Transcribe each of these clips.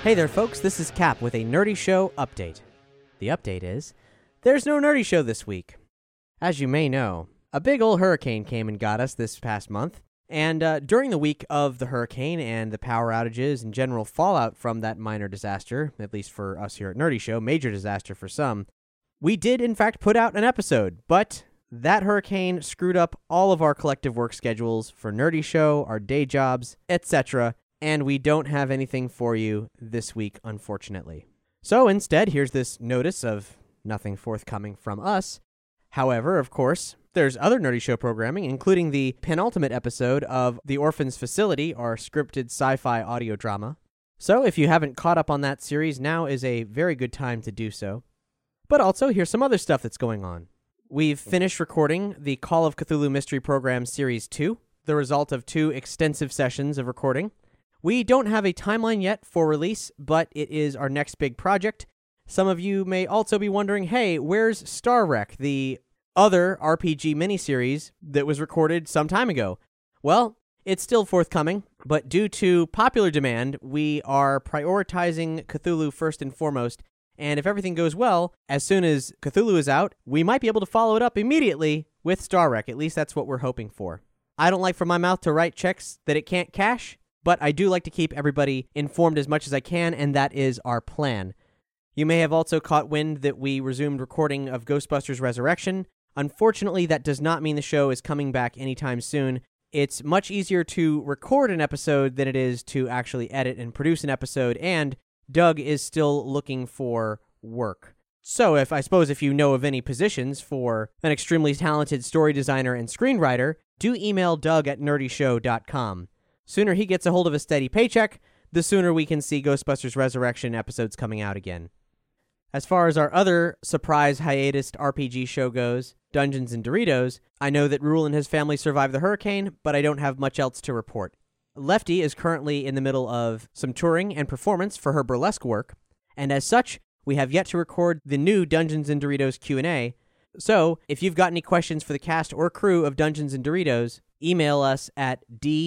Hey there, folks. This is Cap with a Nerdy Show update. The update is, there's no Nerdy Show this week. As you may know, a big old hurricane came and got us this past month, and during the week of the hurricane and the power outages and general fallout from that minor disaster, at least for us here at Nerdy Show, major disaster for some, we did in fact put out an episode, but that hurricane screwed up all of our collective work schedules for Nerdy Show, our day jobs, etc., and we don't have anything for you this week, unfortunately. So instead, here's this notice of nothing forthcoming from us. However, of course, there's other Nerdy Show programming, including the penultimate episode of The Orphans Facility, our scripted sci-fi audio drama. So if you haven't caught up on that series, now is a very good time to do so. But also, here's some other stuff that's going on. We've finished recording the Call of Cthulhu Mystery Program Series 2, the result of 2 extensive sessions of recording. We don't have a timeline yet for release, but it is our next big project. Some of you may also be wondering, hey, where's Star Wreck, the other RPG miniseries that was recorded some time ago? Well, it's still forthcoming, but due to popular demand, we are prioritizing Cthulhu first and foremost, and if everything goes well, as soon as Cthulhu is out, we might be able to follow it up immediately with Star Wreck. At least that's what we're hoping for. I don't like for my mouth to write checks that it can't cash, but I do like to keep everybody informed as much as I can, and that is our plan. You may have also caught wind that we resumed recording of Ghostbusters Resurrection. Unfortunately, that does not mean the show is coming back anytime soon. It's much easier to record an episode than it is to actually edit and produce an episode, and Doug is still looking for work. So if you know of any positions for an extremely talented story designer and screenwriter, do email Doug at nerdyshow.com. Sooner he gets a hold of a steady paycheck, the sooner we can see Ghostbusters Resurrection episodes coming out again. As far as our other surprise hiatus RPG show goes, Dungeons & Doritos, I know that Rule and his family survived the hurricane, but I don't have much else to report. Lefty is currently in the middle of some touring and performance for her burlesque work, and as such, we have yet to record the new Dungeons & Doritos Q&A. So, if you've got any questions for the cast or crew of Dungeons & Doritos, email us at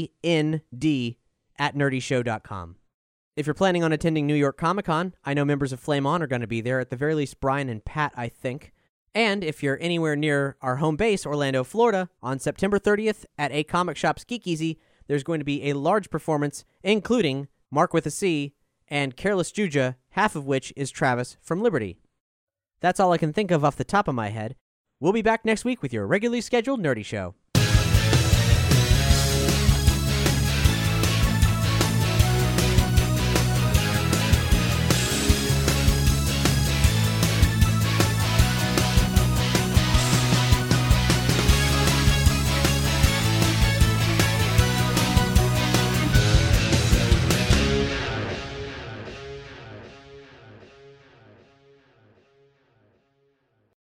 dnd@nerdyshow.com. If you're planning on attending New York Comic Con, I know members of Flame On are going to be there, at the very least Brian and Pat, I think. And if you're anywhere near our home base, Orlando, Florida, on September 30th at A Comic Shop Geekeasy, there's going to be a large performance, including Mark with a C and Careless Juja, half of which is Travis from Liberty. That's all I can think of off the top of my head. We'll be back next week with your regularly scheduled Nerdy Show.